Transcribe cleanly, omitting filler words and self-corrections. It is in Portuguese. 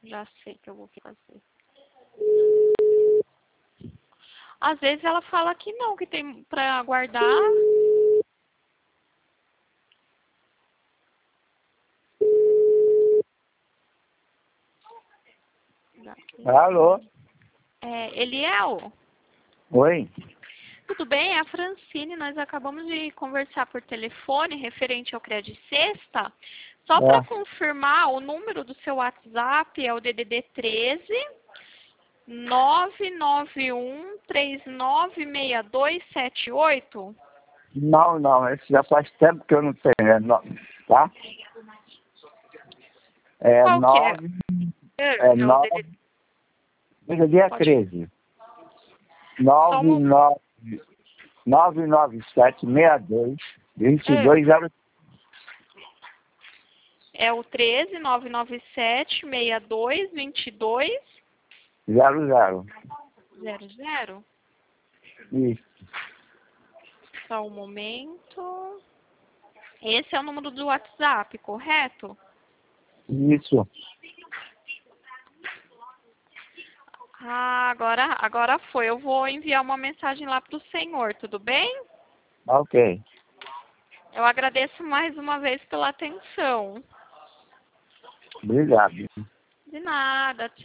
Já sei que eu vou fazer. Às vezes ela fala que não, que tem pra aguardar. Alô? Eliel, Oi? tudo bem? É a Francine. Nós acabamos de conversar por telefone referente ao Crédito Sexta. Só para É. confirmar, o número do seu WhatsApp é o DDD 13 991396278. Não, esse já faz tempo que eu não tenho, tá? É Qual que é? 9, É o DDD. dia Pode. 13. Só um momento. 99762 22 É o 13 997 62 22 00. 00. Isso. Só um momento. Esse é o número do WhatsApp, correto? Isso. Ah, agora foi. Eu vou enviar uma mensagem lá para o senhor, tudo bem? Ok. Eu agradeço mais uma vez pela atenção. Obrigado. De nada.